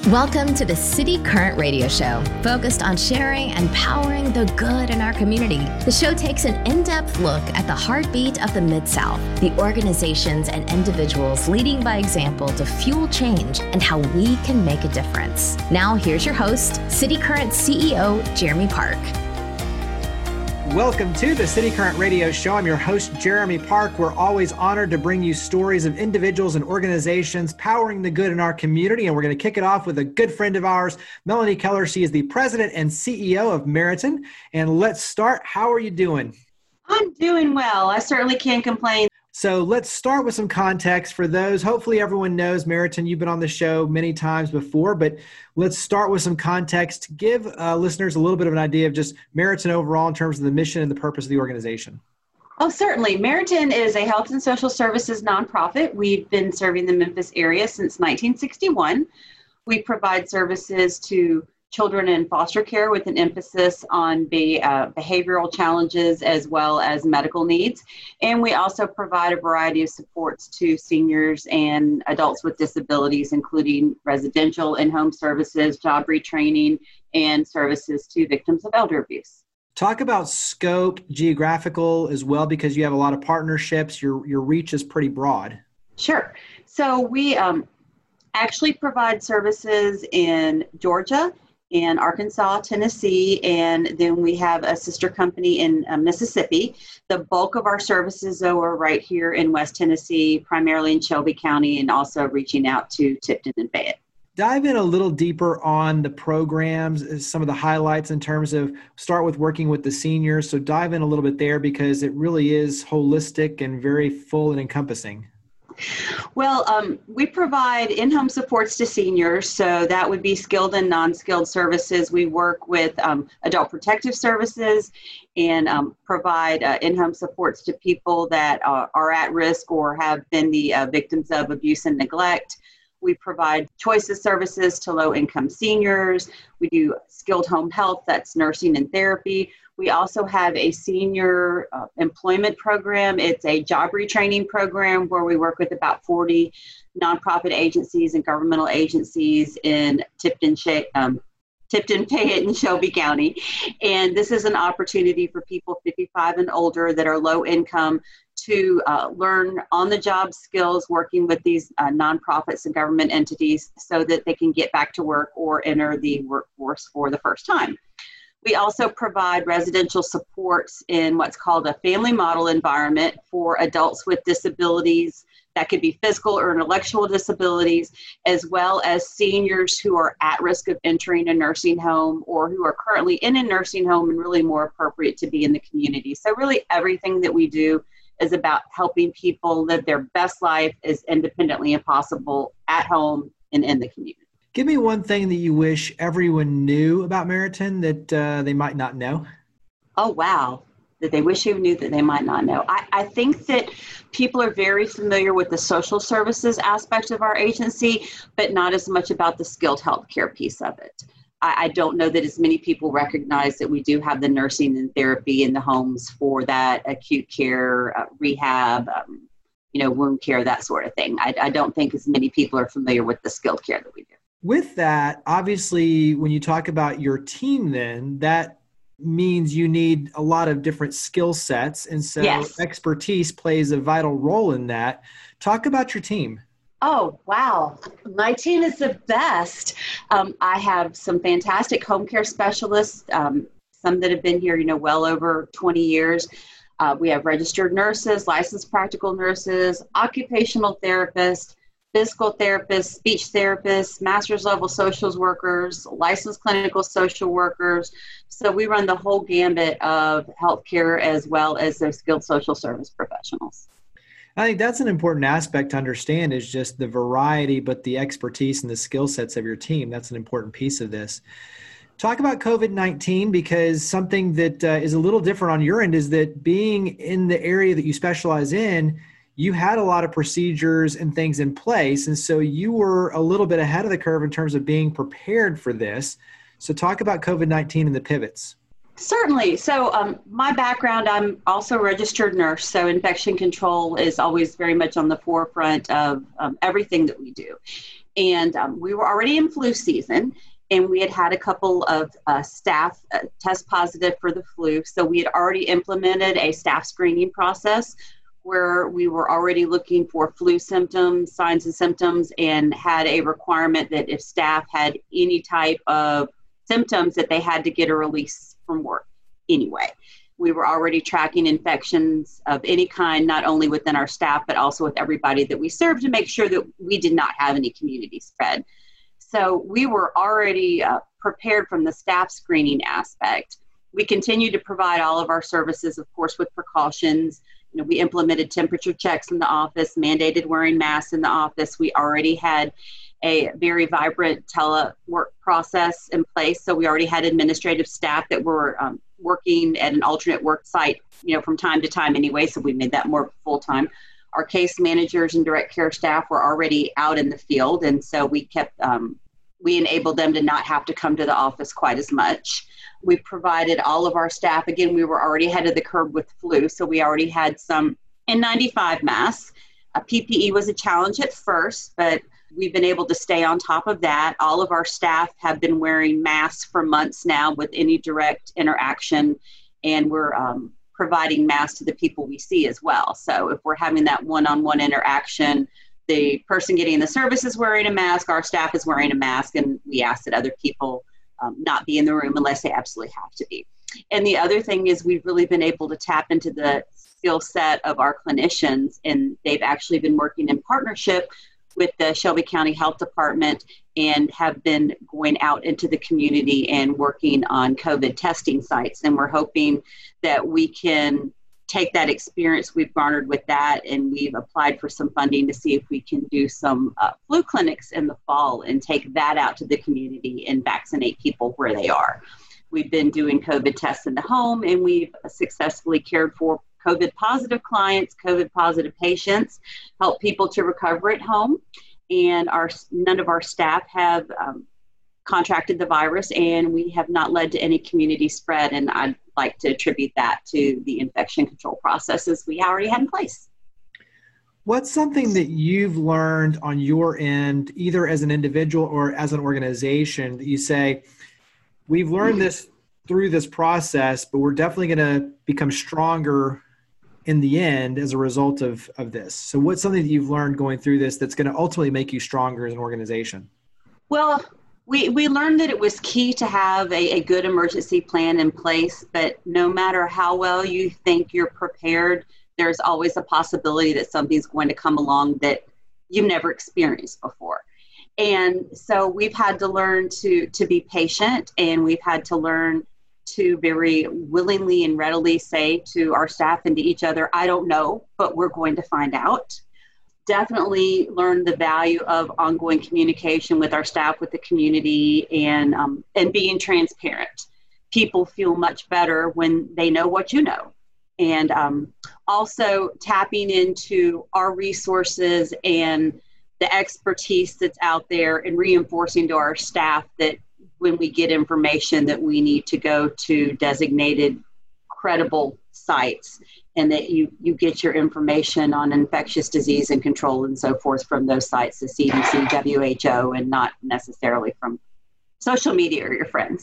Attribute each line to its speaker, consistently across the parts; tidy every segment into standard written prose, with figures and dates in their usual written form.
Speaker 1: Welcome to the City Current Radio Show, focused on sharing and powering the good in our community. The show takes an in-depth look at the heartbeat of the Mid-South, the organizations and individuals leading by example to fuel change and how we can make a difference. Now, here's your host, City Current CEO, Jeremy Park.
Speaker 2: Welcome to the City Current Radio Show. I'm your host, Jeremy Park. We're always honored to bring you stories of individuals and organizations powering the good in our community. And we're going to kick it off with a good friend of ours, Melanie Keller. She is the president and CEO of Meriton. And let's start. How are you doing?
Speaker 3: I'm doing well. I certainly can't complain.
Speaker 2: So let's start with some context for those. Hopefully everyone knows Meriton. You've been on the show many times before, but let's start with some context. Give listeners a little bit of an idea of just Meriton overall in terms of the mission and the purpose of the organization.
Speaker 3: Oh, certainly. Meriton is a health and social services nonprofit. We've been serving the Memphis area since 1961. We provide services to children in foster care with an emphasis on behavioral challenges as well as medical needs. And we also provide a variety of supports to seniors and adults with disabilities, including residential in-home services, job retraining, and services to victims of elder abuse.
Speaker 2: Talk about scope, geographical as well, because you have a lot of partnerships. Your reach is pretty broad.
Speaker 3: Sure. So we actually provide services in Georgia, in Arkansas, Tennessee, and then we have a sister company in Mississippi. The bulk of our services, though, are right here in West Tennessee, primarily in Shelby County, and also reaching out to Tipton and Fayette.
Speaker 2: Dive in a little deeper on the programs, some of the highlights in terms of start with working with the seniors. So dive in a little bit there because it really is holistic and very full and encompassing.
Speaker 3: Well, we provide in-home supports to seniors, so that would be skilled and non-skilled services. We work with adult protective services and provide in-home supports to people that are at risk or have been the victims of abuse and neglect. We provide choices services to low-income seniors. We do skilled home health, that's nursing and therapy. We also have a senior employment program. It's a job retraining program where we work with about 40 nonprofit agencies and governmental agencies in Tipton, Fayette, and Shelby County. And this is an opportunity for people 55 and older that are low income to learn on-the-job skills working with these nonprofits and government entities so that they can get back to work or enter the workforce for the first time. We also provide residential supports in what's called a family model environment for adults with disabilities. That could be physical or intellectual disabilities, as well as seniors who are at risk of entering a nursing home or who are currently in a nursing home and really more appropriate to be in the community. So really everything that we do is about helping people live their best life as independently as possible at home and in the community.
Speaker 2: Give me one thing that you wish everyone knew about Meriton that they might not know.
Speaker 3: Oh, wow. That they wish they knew that they might not know. I think that people are very familiar with the social services aspect of our agency, but not as much about the skilled healthcare piece of it. I don't know that as many people recognize that we do have the nursing and therapy in the homes for that acute care, rehab, wound care, that sort of thing. I don't think as many people are familiar with the skilled care that we do.
Speaker 2: With that, obviously, when you talk about your team, then that means you need a lot of different skill sets. And so yes, expertise plays a vital role in that. Talk about your team.
Speaker 3: Oh, wow. My team is the best. I have some fantastic home care specialists, some that have been here, well over 20 years. We have registered nurses, licensed practical nurses, occupational therapists, physical therapists, speech therapists, master's level social workers, licensed clinical social workers. So we run the whole gambit of healthcare as well as those skilled social service professionals.
Speaker 2: I think that's an important aspect to understand is just the variety, but the expertise and the skill sets of your team. That's an important piece of this. Talk about COVID-19 because something that is a little different on your end is that being in the area that you specialize in, you had a lot of procedures and things in place. And so you were a little bit ahead of the curve in terms of being prepared for this. So talk about COVID-19 and the pivots.
Speaker 3: Certainly. So my background, I'm also a registered nurse. So infection control is always very much on the forefront of everything that we do. And we were already in flu season, and we had a couple of staff test positive for the flu. So we had already implemented a staff screening process where we were already looking for flu symptoms, signs and symptoms, and had a requirement that if staff had any type of symptoms that they had to get a release from work anyway. We were already tracking infections of any kind, not only within our staff, but also with everybody that we served to make sure that we did not have any community spread. So we were already prepared from the staff screening aspect. We continue to provide all of our services, of course, with precautions. You know, we implemented temperature checks in the office, mandated wearing masks in the office. We already had a very vibrant telework process in place. So we already had administrative staff that were working at an alternate work site, you know, from time to time anyway. So we made that more full-time. Our case managers and direct care staff were already out in the field. And so we kept, we enabled them to not have to come to the office quite as much. We provided all of our staff, again, we were already ahead of the curve with flu, so we already had some N95 masks. PPE was a challenge at first, but we've been able to stay on top of that. All of our staff have been wearing masks for months now with any direct interaction, and we're providing masks to the people we see as well. So if we're having that one-on-one interaction, the person getting the service is wearing a mask, our staff is wearing a mask, and we ask that other people not be in the room unless they absolutely have to be. And the other thing is we've really been able to tap into the skill set of our clinicians, and they've actually been working in partnership with the Shelby County Health Department and have been going out into the community and working on COVID testing sites. And we're hoping that we can take that experience we've garnered with that, and we've applied for some funding to see if we can do some flu clinics in the fall and take that out to the community and vaccinate people where they are. We've been doing COVID tests in the home, and we've successfully cared for COVID positive clients, COVID positive patients, help people to recover at home. And none of our staff have contracted the virus, and we have not led to any community spread. And I'd like to attribute that to the infection control processes we already had in place.
Speaker 2: What's something that you've learned on your end, either as an individual or as an organization, that you say, we've learned this through this process, but we're definitely going to become stronger in the end as a result of this? So what's something that you've learned going through this that's going to ultimately make you stronger as an organization?
Speaker 3: Well, we learned that it was key to have a good emergency plan in place, but no matter how well you think you're prepared, there's always a possibility that something's going to come along that you've never experienced before. And so we've had to learn to be patient, and we've had to learn to very willingly and readily say to our staff and to each other, I don't know, but we're going to find out. Definitely learn the value of ongoing communication with our staff, with the community, and being transparent. People feel much better when they know what you know. And also tapping into our resources and the expertise that's out there, and reinforcing to our staff that when we get information that we need to go to designated credible sites, and that you get your information on infectious disease and control and so forth from those sites, the CDC, WHO, and not necessarily from social media or your friends.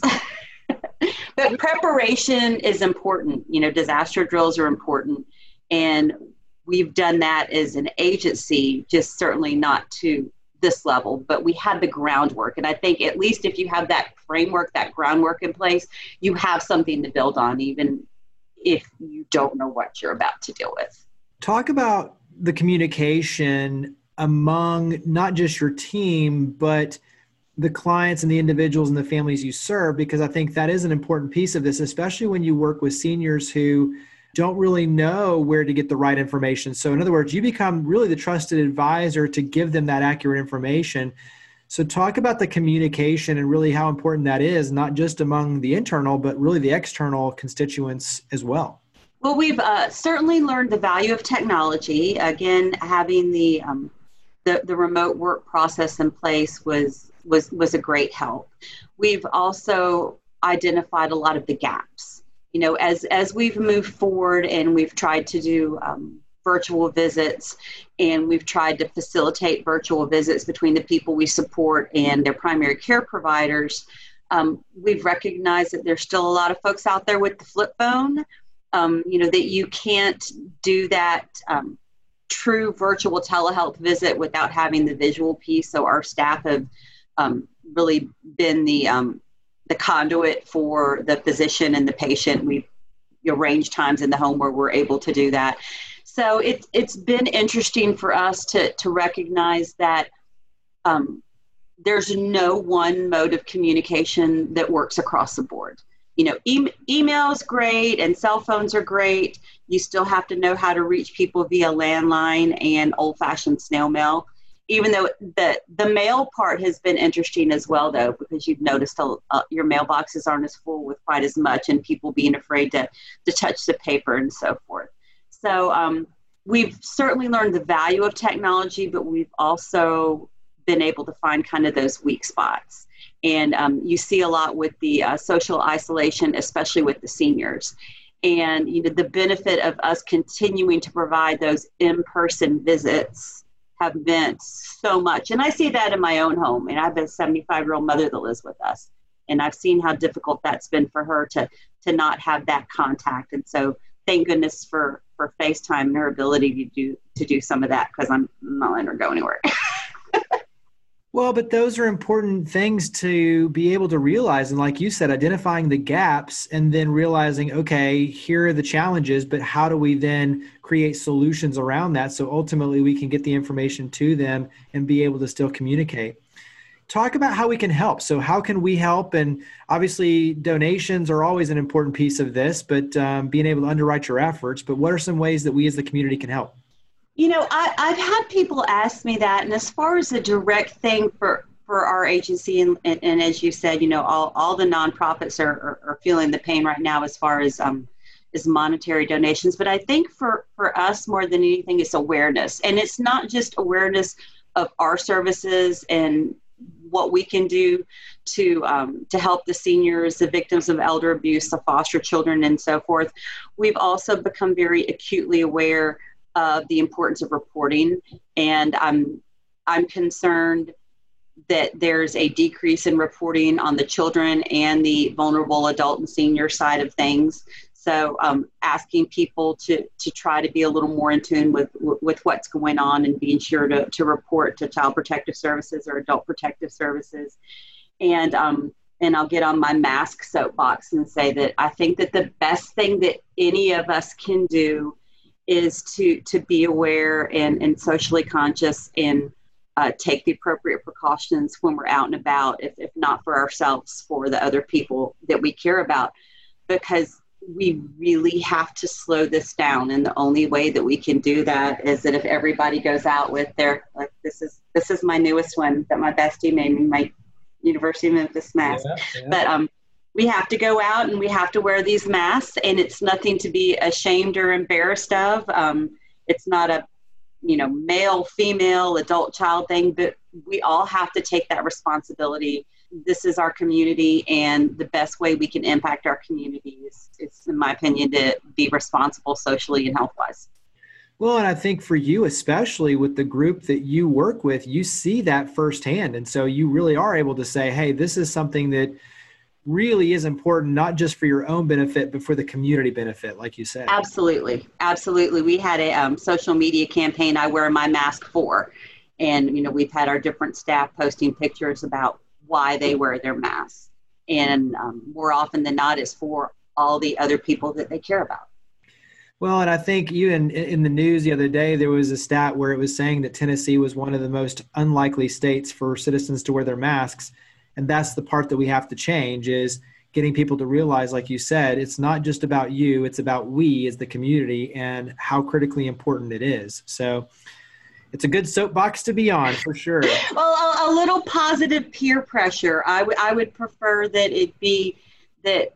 Speaker 3: But preparation is important. You know, disaster drills are important. And we've done that as an agency, just certainly not to this level, but we had the groundwork. And I think at least if you have that framework, that groundwork in place, you have something to build on, even if you don't know what you're about to deal with.
Speaker 2: Talk about the communication among not just your team, but the clients and the individuals and the families you serve, because I think that is an important piece of this, especially when you work with seniors who don't really know where to get the right information. So in other words, you become really the trusted advisor to give them that accurate information. So talk about the communication and really how important that is, not just among the internal, but really the external constituents as well.
Speaker 3: Well, we've certainly learned the value of technology. Again, having the remote work process in place was a great help. We've also identified a lot of the gaps. You know, as we've moved forward and we've tried to do virtual visits, and we've tried to facilitate virtual visits between the people we support and their primary care providers. We've recognized that there's still a lot of folks out there with the flip phone, that you can't do that true virtual telehealth visit without having the visual piece. So our staff have really been the conduit for the physician and the patient. We've arranged times in the home where we're able to do that. So it's been interesting for us to recognize that there's no one mode of communication that works across the board. Email is great and cell phones are great. You still have to know how to reach people via landline and old-fashioned snail mail. Even though the mail part has been interesting as well, though, because you've noticed your mailboxes aren't as full with quite as much, and people being afraid to touch the paper and so forth. So we've certainly learned the value of technology, but we've also been able to find kind of those weak spots. And you see a lot with the social isolation, especially with the seniors. And the benefit of us continuing to provide those in-person visits have meant so much. And I see that in my own home. And I have a 75-year-old mother that lives with us. And I've seen how difficult that's been for her to not have that contact. And so thank goodness for FaceTime and her ability to do some of that, because I'm not letting her go anywhere.
Speaker 2: Well, but those are important things to be able to realize. And like you said, identifying the gaps and then realizing, okay, here are the challenges, but how do we then create solutions around that so ultimately we can get the information to them and be able to still communicate? Talk about how we can help. So how can we help? And obviously donations are always an important piece of this, but being able to underwrite your efforts. But what are some ways that we as the community can help?
Speaker 3: I've had people ask me that, and as far as the direct thing for our agency, and as you said, all the nonprofits are feeling the pain right now as far as monetary donations. But I think for us, more than anything, it's awareness. And it's not just awareness of our services and what we can do to help the seniors, the victims of elder abuse, the foster children, and so forth. We've also become very acutely aware of the importance of reporting, and I'm concerned that there's a decrease in reporting on the children and the vulnerable adult and senior side of things. So asking people to try to be a little more in tune with what's going on and being sure to report to Child Protective Services or Adult Protective Services. And I'll get on my mask soapbox and say that I think that the best thing that any of us can do is to be aware and socially conscious and take the appropriate precautions when we're out and about, if not for ourselves, for the other people that we care about, because we really have to slow this down. And the only way that we can do that is that if everybody goes out with their, like, this is my newest one that my bestie made me, my University of Memphis mask. Yeah. But we have to go out and we have to wear these masks, and it's nothing to be ashamed or embarrassed of. It's not a, male, female, adult, child thing, but we all have to take that responsibility. This is our community, and the best way we can impact our community is, in my opinion, to be responsible socially and health-wise.
Speaker 2: Well, and I think for you, especially with the group that you work with, you see that firsthand. And so you really are able to say, hey, this is something that really is important, not just for your own benefit, but for the community benefit, like you said.
Speaker 3: Absolutely. Absolutely. We had a social media campaign I wear my mask for. And, we've had our different staff posting pictures about why they wear their masks. And more often than not, it's for all the other people that they care about.
Speaker 2: Well, and I think even in the news the other day, there was a stat where it was saying that Tennessee was one of the most unlikely states for citizens to wear their masks. And that's the part that we have to change, is getting people to realize, like you said, it's not just about you, it's about we as the community and how critically important it is. So it's a good soapbox to be on, for sure.
Speaker 3: Well, a little positive peer pressure. I would prefer that it be that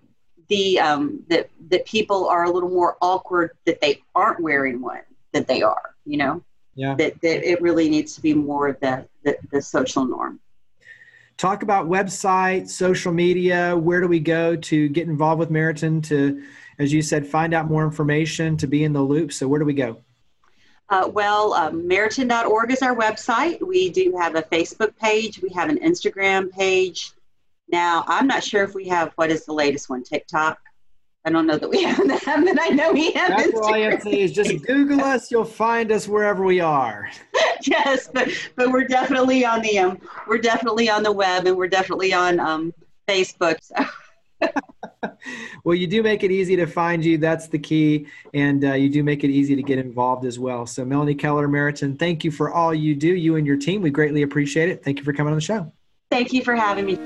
Speaker 3: that people are a little more awkward that they aren't wearing one than they are, Yeah. That it really needs to be more of the social norm.
Speaker 2: Talk about website, social media. Where do we go to get involved with Meriton, to, as you said, find out more information, to be in the loop? So where do we go?
Speaker 3: Meriton.org is our website. We do have a Facebook page. We have an Instagram page. Now, I'm not sure if we have, what is the latest one, TikTok? I don't know that we have that, but I know we have
Speaker 2: That's
Speaker 3: Instagram.
Speaker 2: all you have to say is just Google us. You'll find us wherever we are.
Speaker 3: Yes, but we're definitely on the web, and we're definitely on Facebook. So.
Speaker 2: Well, you do make it easy to find you. That's the key. And you do make it easy to get involved as well. So Melanie Keller Meriton, thank you for all you do, you and your team. We greatly appreciate it. Thank you for coming on the show.
Speaker 3: Thank you for having me.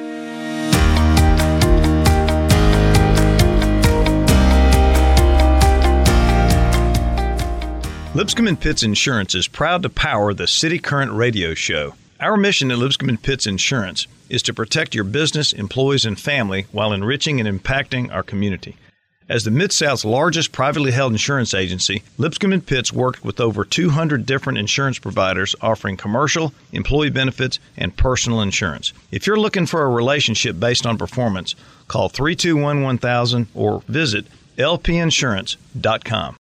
Speaker 4: Lipscomb & Pitts Insurance is proud to power the City Current radio show. Our mission at Lipscomb & Pitts Insurance is to protect your business, employees, and family while enriching and impacting our community. As the Mid-South's largest privately held insurance agency, Lipscomb & Pitts worked with over 200 different insurance providers offering commercial, employee benefits, and personal insurance. If you're looking for a relationship based on performance, call 321-1000 or visit lpinsurance.com.